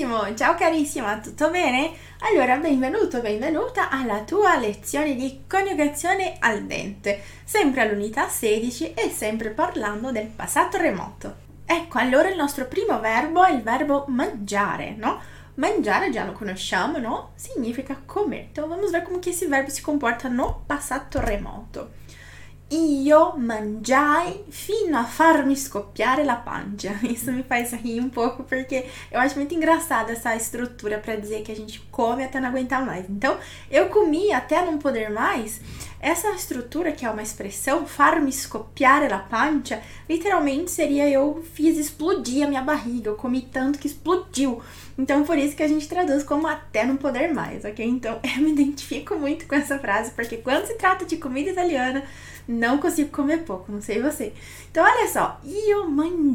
Benissimo, ciao carissima, tutto bene? Allora, benvenuto, benvenuta alla tua lezione di coniugazione al dente, sempre all'unità 16 e sempre parlando del passato remoto. Ecco, allora il nostro primo verbo è il verbo mangiare, no? Mangiare già lo conosciamo, no? Significa comer. Então, vamos ver como que esse verbo se comporta no passato remoto. Io mangiai fino a farmi scoppiare la pancia. Isso me faz rir um pouco porque eu acho muito engraçada essa estrutura para dizer que a gente come até não aguentar mais. Então, eu comi até não poder mais. Essa estrutura, que é uma expressão, farmi scoppiare la pancia, literalmente seria eu fiz explodir a minha barriga, eu comi tanto que explodiu. Então, por isso que a gente traduz como até não poder mais, ok? Então, eu me identifico muito com essa frase, porque quando se trata de comida italiana, não consigo comer pouco, não sei você. Então, olha só, io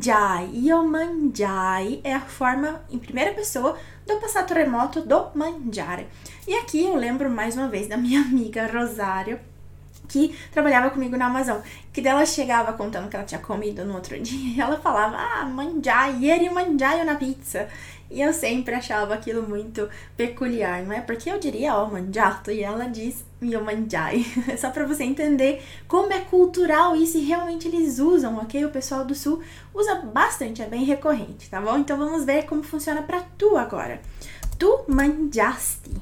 mangiai é a forma em primeira pessoa do passato remoto do mangiare. E aqui eu lembro mais uma vez da minha amiga Rosário, que trabalhava comigo na Amazon, que dela chegava contando que ela tinha comido no outro dia, e ela falava, mangiai, ieri mangiai una pizza. E eu sempre achava aquilo muito peculiar, não é? Porque eu diria, mangiato, e ela diz, io mangiai. É só pra você entender como é cultural isso e realmente eles usam, ok? O pessoal do Sul usa bastante, é bem recorrente, tá bom? Então vamos ver como funciona pra tu agora. Tu mangiasti.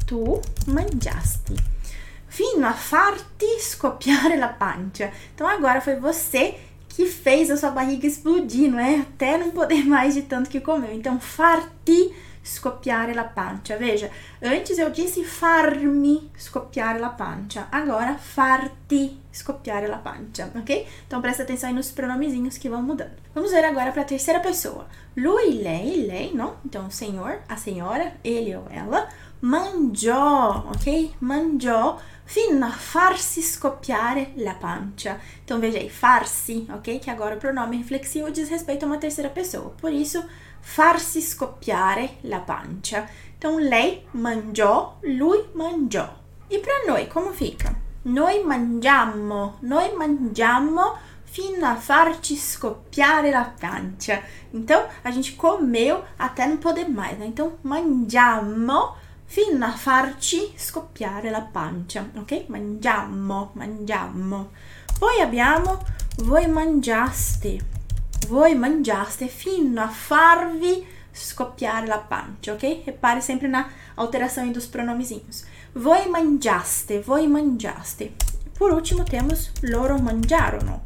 Fino a farti scoppiare la pancia. Então agora foi você que fez a sua barriga explodir, não é? Até não poder mais de tanto que comeu. Então, farti scoppiare la pancia. Veja, antes eu disse farmi scoppiare la pancia. Agora, farti scoppiare la pancia, ok? Então, presta atenção aí nos pronomezinhos que vão mudando. Vamos ver agora para a terceira pessoa. Lui, lei, não? Então, o senhor, a senhora, ele ou ela, mangiò, ok? Mangiò fino a farsi scoppiare la pancia. Então, veja aí, farsi, ok? Que agora o pronome reflexivo diz respeito a uma terceira pessoa. Por isso, farsi scoppiare la pancia. Então, lei mangiò, lui mangiò. E para noi, como fica? Noi mangiamo fino a farci scoppiare la pancia. Então, a gente comeu até não poder mais, né? Então, mangiamo fino a farci scoppiare la pancia, ok? Mangiamo. Poi abbiamo voi mangiaste fino a farvi scoppiare la pancia, ok? Repare sempre na alteração dos pronomezinhos. Voi mangiaste. Por último temos loro mangiarono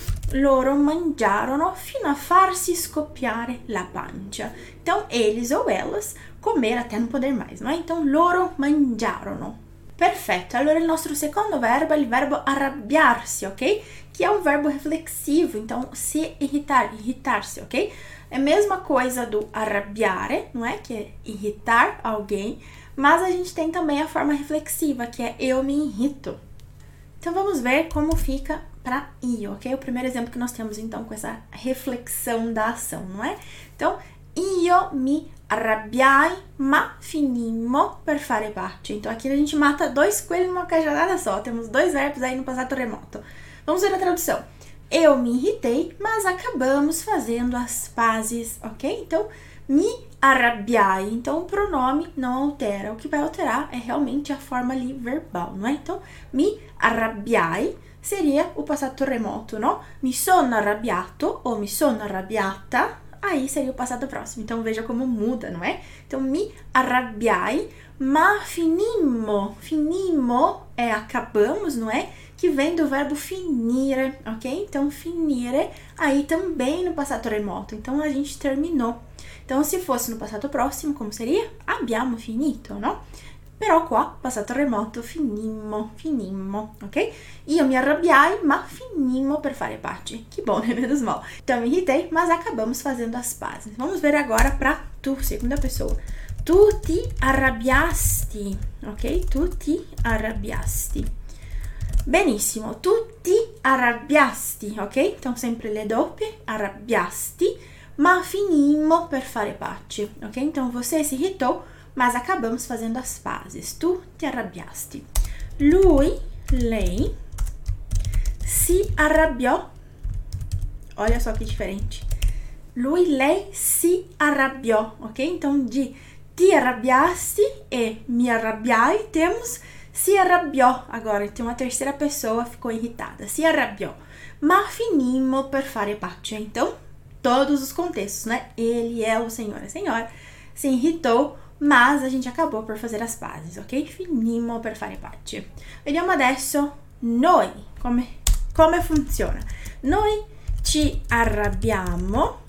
fino a farsi scoppiare la pancia. Então, eles ou elas comeram até não poder mais, não é? Então, loro mangiarono. Perfetto, allora il nostro secondo verbo è il verbo arrabbiarsi, ok? Que é um verbo reflexivo, então se irritar-se, ok? É a mesma coisa do arrabbiare, não é? Que é irritar alguém, mas a gente tem também a forma reflexiva, que é eu me irrito. Então, vamos ver como fica para io, ok? O primeiro exemplo que nós temos, então, com essa reflexão da ação, não é? Então, io mi arrabbiai, ma finimmo per fare pace. Então, aqui a gente mata dois coelhos numa cajadada só. Temos dois verbos aí no passato remoto. Vamos ver a tradução. Eu me irritei, mas acabamos fazendo as pazes, ok? Então, mi arrabbiai. Então, o pronome não altera. O que vai alterar é realmente a forma ali verbal, não é? Então, mi arrabbiai seria o passato remoto, não? Mi sono arrabbiato ou mi sono arrabbiata, aí seria o passado próximo. Então, veja como muda, não é? Então, mi arrabbiai, ma finimmo é acabamos, não é? Que vem do verbo finire, ok? Então, finire, aí também no passato remoto. Então, a gente terminou. Então, se fosse no passato próximo, como seria? Abbiamo finito, no? Però qua, passato remoto, finimmo, ok? Io mi arrabbiai, ma finimmo per fare pace. Que bom, né? Menos mal. Então, me irritei, mas acabamos fazendo as pazes. Vamos ver agora para tu, segunda pessoa. Tu ti arrabbiasti, ok? Tu ti arrabbiasti. Benissimo, tu ti arrabbiasti, ok? Então, sempre le doppie, arrabbiasti, ma finimmo per fare pace, ok? Então, você se irritou, mas acabamos fazendo as pazes. Tu ti arrabbiasti. Lei, si arrabbiò. Olha só que diferente. lei si arrabbiò, ok? Então, de ti arrabbiasti e me arrabbiai, temos si arrabbiò agora. Então, uma terceira pessoa ficou irritada, si arrabbiò. Ma finimmo per fare pace. Então, todos os contextos, né? Ele, ela, o senhor, a senhora se irritou, mas a gente acabou por fazer as pazes, ok? Finimmo per fare pace. Vediamo adesso noi, come funziona. Noi ci arrabbiamo,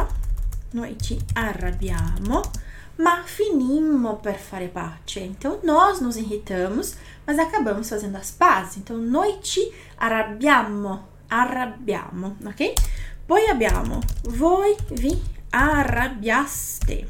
ma finimmo per fare pace. Então, nós nos irritamos, mas acabamos fazendo as pazes. Então, noi ci arrabbiamo, ok? Poi abbiamo, voi vi arrabbiaste,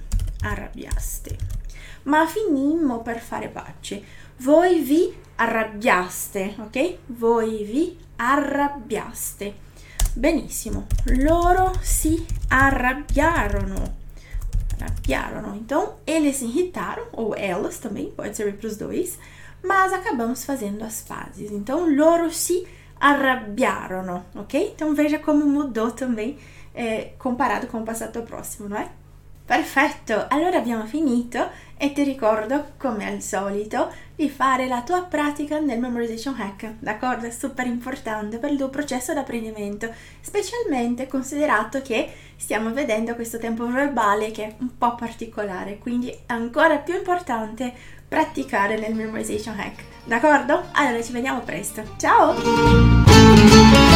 ma finimmo per fare pace. Voi vi arrabbiaste, ok? Voi vi arrabbiaste. Benissimo, loro si arrabbiarono. Então, eles se irritaram, ou elas também, pode servir para os dois, mas acabamos fazendo as pazes. Então, loro si arrabbiarono, ok? Então, veja como mudou também comparado com o passato prossimo, não é? Perfetto, allora abbiamo finito e ti ricordo, come al solito, di fare la tua pratica nel Memorization Hack, d'accordo? È super importante per il tuo processo di apprendimento, specialmente considerato che stiamo vedendo questo tempo verbale che è un po' particolare, quindi è ancora più importante praticare nel Memorization Hack, d'accordo? Allora ci vediamo presto, ciao!